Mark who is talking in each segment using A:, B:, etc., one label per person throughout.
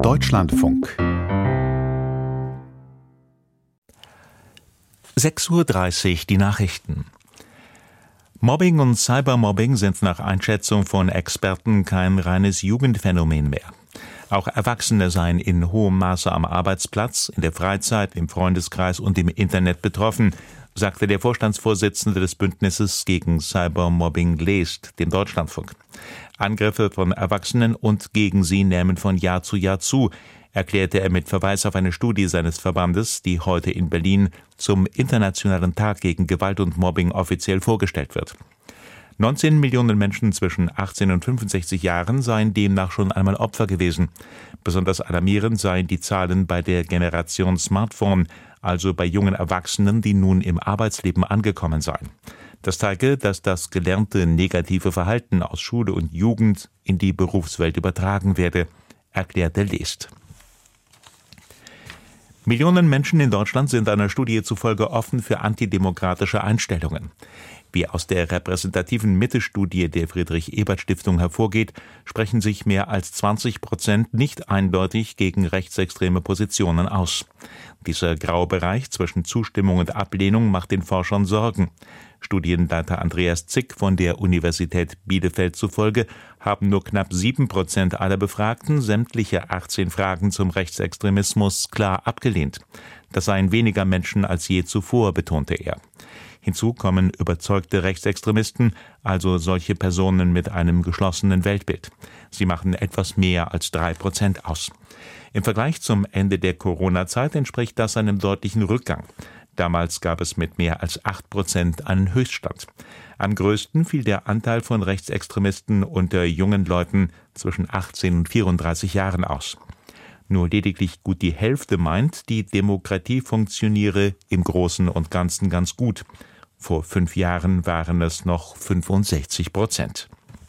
A: Deutschlandfunk 6:30 Uhr die Nachrichten. Mobbing und Cybermobbing sind nach Einschätzung von Experten kein reines Jugendphänomen mehr. Auch Erwachsene seien in hohem Maße am Arbeitsplatz, in der Freizeit, im Freundeskreis und im Internet betroffen, sagte der Vorstandsvorsitzende des Bündnisses gegen Cybermobbing lest dem Deutschlandfunk. Angriffe von Erwachsenen und gegen sie nehmen von Jahr zu Jahr zu, erklärte er mit Verweis auf eine Studie seines Verbandes, die heute in Berlin zum Internationalen Tag gegen Gewalt und Mobbing offiziell vorgestellt wird. 19 Millionen Menschen zwischen 18 und 65 Jahren seien demnach schon einmal Opfer gewesen. Besonders alarmierend seien die Zahlen bei der Generation Smartphone, also bei jungen Erwachsenen, die nun im Arbeitsleben angekommen seien. Das zeige, dass das gelernte negative Verhalten aus Schule und Jugend in die Berufswelt übertragen werde, erklärte Lest. Millionen Menschen in Deutschland sind einer Studie zufolge offen für antidemokratische Einstellungen. Wie aus der repräsentativen Mitte-Studie der Friedrich-Ebert-Stiftung hervorgeht, sprechen sich mehr als 20% nicht eindeutig gegen rechtsextreme Positionen aus. Dieser graue Bereich zwischen Zustimmung und Ablehnung macht den Forschern Sorgen. Studienleiter Andreas Zick von der Universität Bielefeld zufolge haben nur knapp 7% aller Befragten sämtliche 18 Fragen zum Rechtsextremismus klar abgelehnt. Das seien weniger Menschen als je zuvor, betonte er. Hinzu kommen überzeugte Rechtsextremisten, also solche Personen mit einem geschlossenen Weltbild. Sie machen etwas mehr als 3% aus. Im Vergleich zum Ende der Corona-Zeit entspricht das einem deutlichen Rückgang. Damals gab es mit mehr als 8% einen Höchststand. Am größten fiel der Anteil von Rechtsextremisten unter jungen Leuten zwischen 18 und 34 Jahren aus. Nur lediglich gut die Hälfte meint, die Demokratie funktioniere im Großen und Ganzen ganz gut. Vor 5 Jahren waren es noch 65%.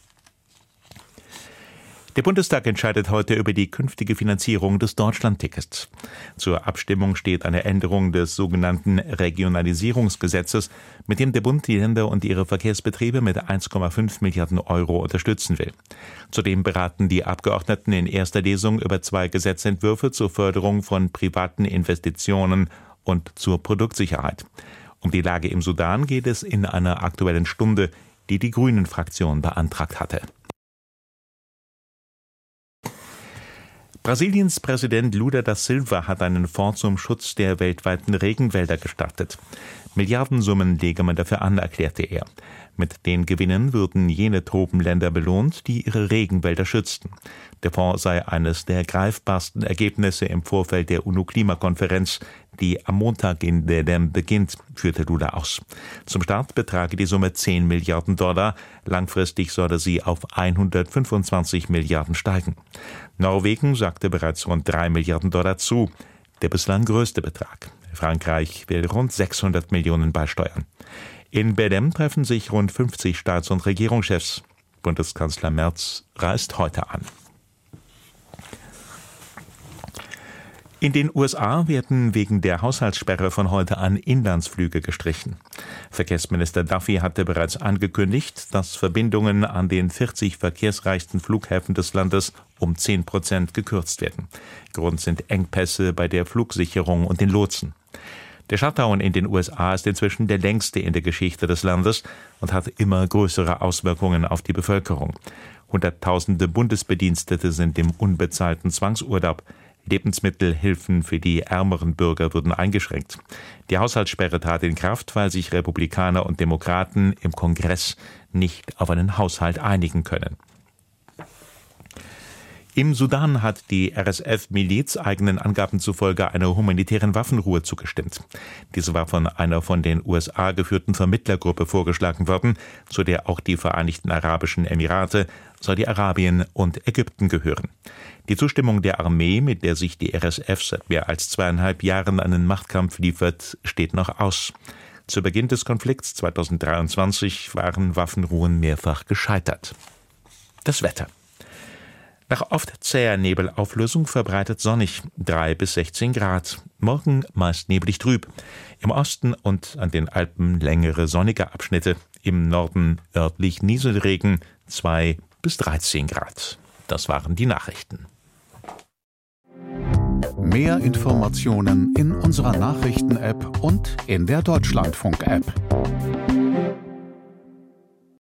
A: Der Bundestag entscheidet heute über die künftige Finanzierung des Deutschlandtickets. Zur Abstimmung steht eine Änderung des sogenannten Regionalisierungsgesetzes, mit dem der Bund die Länder und ihre Verkehrsbetriebe mit 1,5 Milliarden Euro unterstützen will. Zudem beraten die Abgeordneten in erster Lesung über 2 Gesetzentwürfe zur Förderung von privaten Investitionen und zur Produktsicherheit. Um die Lage im Sudan geht es in einer Aktuellen Stunde, die die Grünen-Fraktion beantragt hatte. Brasiliens Präsident Lula da Silva hat einen Fonds zum Schutz der weltweiten Regenwälder gestartet. Milliardensummen lege man dafür an, erklärte er. Mit den Gewinnen würden jene Tropenländer belohnt, die ihre Regenwälder schützten. Der Fonds sei eines der greifbarsten Ergebnisse im Vorfeld der UNO-Klimakonferenz, die am Montag in Belém beginnt, führte Lula aus. Zum Start betrage die Summe 10 Milliarden $. Langfristig solle sie auf 125 Milliarden steigen. Norwegen sagte bereits rund 3 Milliarden $ zu, der bislang größte Betrag. Frankreich will rund 600 Millionen beisteuern. In Belém treffen sich rund 50 Staats- und Regierungschefs. Bundeskanzler Merz reist heute an. In den USA werden wegen der Haushaltssperre von heute an Inlandsflüge gestrichen. Verkehrsminister Duffy hatte bereits angekündigt, dass Verbindungen an den 40 verkehrsreichsten Flughäfen des Landes um 10% gekürzt werden. Grund sind Engpässe bei der Flugsicherung und den Lotsen. Der Shutdown in den USA ist inzwischen der längste in der Geschichte des Landes und hat immer größere Auswirkungen auf die Bevölkerung. Hunderttausende Bundesbedienstete sind im unbezahlten Zwangsurlaub. Lebensmittelhilfen für die ärmeren Bürger wurden eingeschränkt. Die Haushaltssperre trat in Kraft, weil sich Republikaner und Demokraten im Kongress nicht auf einen Haushalt einigen können. Im Sudan hat die RSF-Miliz eigenen Angaben zufolge einer humanitären Waffenruhe zugestimmt. Diese war von einer von den USA geführten Vermittlergruppe vorgeschlagen worden, zu der auch die Vereinigten Arabischen Emirate, Saudi-Arabien und Ägypten gehören. Die Zustimmung der Armee, mit der sich die RSF seit mehr als 2,5 Jahren einen Machtkampf liefert, steht noch aus. Zu Beginn des Konflikts 2023 waren Waffenruhen mehrfach gescheitert. Das Wetter. Nach oft zäher Nebelauflösung verbreitet sonnig, 3 bis 16 Grad. Morgen meist neblig trüb. Im Osten und an den Alpen längere sonnige Abschnitte. Im Norden örtlich Nieselregen, 2 bis 13 Grad. Das waren die Nachrichten.
B: Mehr Informationen in unserer Nachrichten-App und in der Deutschlandfunk-App.